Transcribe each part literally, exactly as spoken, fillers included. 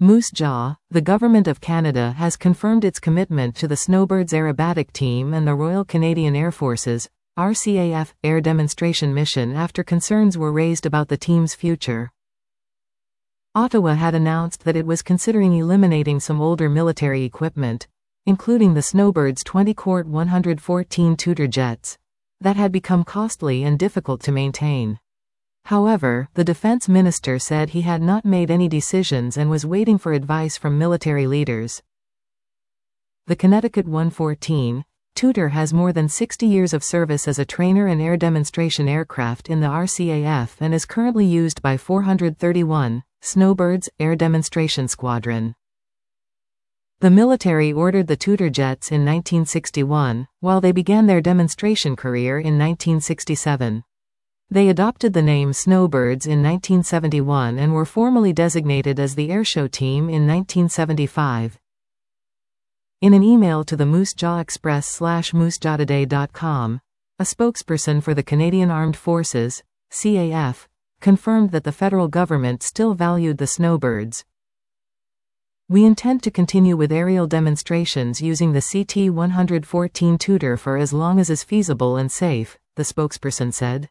Moose Jaw, the Government of Canada has confirmed its commitment to the Snowbirds Aerobatic Team and the Royal Canadian Air Force's R C A F air demonstration mission after concerns were raised about the team's future. Ottawa had announced that it was considering eliminating some older military equipment, including the Snowbirds twenty quart one fourteen Tutor jets, that had become costly and difficult to maintain. However, the defense minister said he had not made any decisions and was waiting for advice from military leaders. The Connecticut one fourteen Tutor has more than sixty years of service as a trainer and air demonstration aircraft in the R C A F and is currently used by four hundred thirty-one Snowbirds Air Demonstration Squadron. The military ordered the Tutor jets in nineteen sixty-one, while they began their demonstration career in nineteen sixty-seven. They adopted the name Snowbirds in nineteen seventy-one and were formally designated as the Airshow Team in nineteen seventy-five. In an email to the Moose Jaw Express slash moose jaw today dot com, a spokesperson for the Canadian Armed Forces, C A F, confirmed that the federal government still valued the Snowbirds. We intend to continue with aerial demonstrations using the C T one fourteen Tutor for as long as is feasible and safe, the spokesperson said.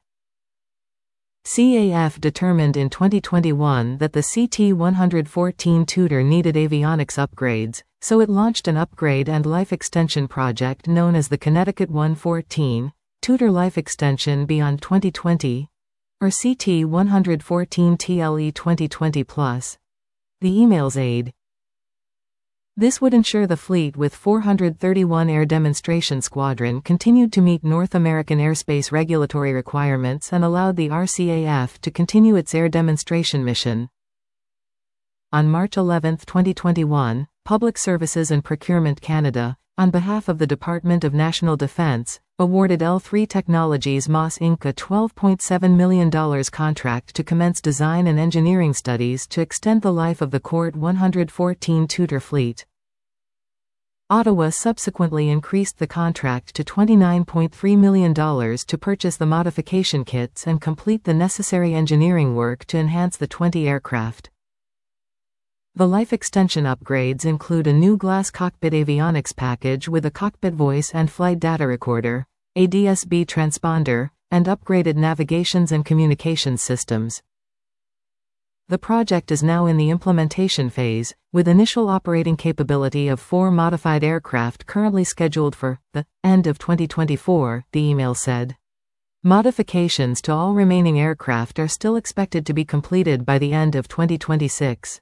C A F determined in twenty twenty-one that the C T one fourteen Tutor needed avionics upgrades, so it launched an upgrade and life extension project known as the Connecticut one fourteen Tutor Life Extension Beyond twenty twenty, or C T one fourteen T L E twenty twenty plus. The emails aid. This would ensure the fleet with four hundred thirty-one Air Demonstration Squadron continued to meet North American airspace regulatory requirements and allowed the R C A F to continue its air demonstration mission. On March eleventh twenty twenty-one, Public Services and Procurement Canada, on behalf of the Department of National Defence, awarded L three Technologies Moss Incorporated a twelve point seven million dollars contract to commence design and engineering studies to extend the life of the Quart one fourteen Tutor fleet. Ottawa subsequently increased the contract to twenty-nine point three million dollars to purchase the modification kits and complete the necessary engineering work to enhance the twenty aircraft. The life extension upgrades include a new glass cockpit avionics package with a cockpit voice and flight data recorder, a D S B transponder, and upgraded navigations and communications systems. The project is now in the implementation phase, with initial operating capability of four modified aircraft currently scheduled for the end of twenty twenty-four, the email said. Modifications to all remaining aircraft are still expected to be completed by the end of twenty twenty-six.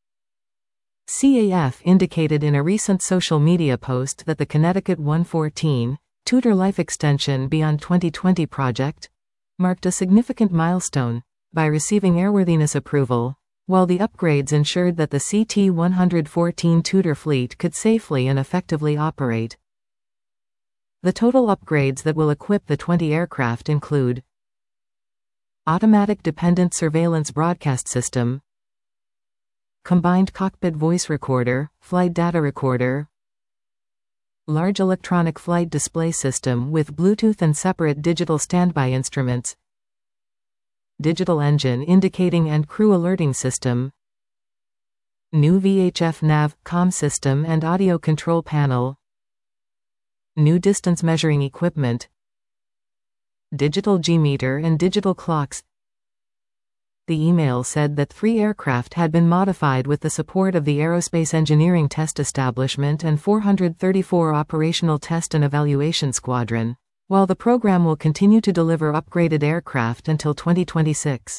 C A F indicated in a recent social media post that the Connecticut one fourteen Tutor Life Extension Beyond twenty twenty project marked a significant milestone by receiving airworthiness approval, while the upgrades ensured that the C T one fourteen Tutor fleet could safely and effectively operate. The total upgrades that will equip the twenty aircraft include Automatic Dependent Surveillance Broadcast System, Combined Cockpit Voice Recorder, Flight Data Recorder, Large Electronic Flight Display System with Bluetooth and separate digital standby instruments, Digital Engine Indicating and Crew Alerting System, New V H F Nav, Com System and Audio Control Panel, New Distance Measuring Equipment, Digital G-Meter and Digital Clocks. The email said that three aircraft had been modified with the support of the Aerospace Engineering Test Establishment and four hundred thirty-four Operational Test and Evaluation Squadron, while the program will continue to deliver upgraded aircraft until twenty twenty-six.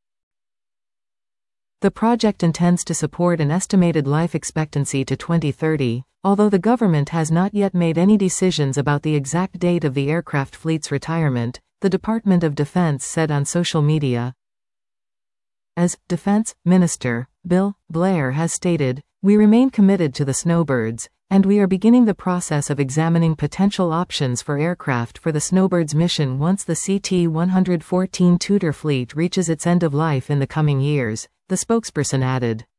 The project intends to support an estimated life expectancy to twenty thirty, although the government has not yet made any decisions about the exact date of the aircraft fleet's retirement, the Department of Defense said on social media. As Defense Minister Bill Blair has stated, we remain committed to the Snowbirds, and we are beginning the process of examining potential options for aircraft for the Snowbirds mission once the C T one fourteen Tutor fleet reaches its end of life in the coming years, the spokesperson added.